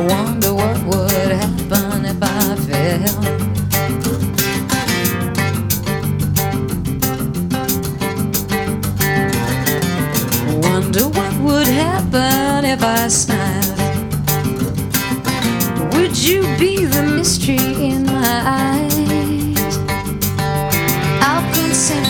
Wonder what would happen if I fell. Wonder what would happen if I smiled. Would you be the mystery in my eyes?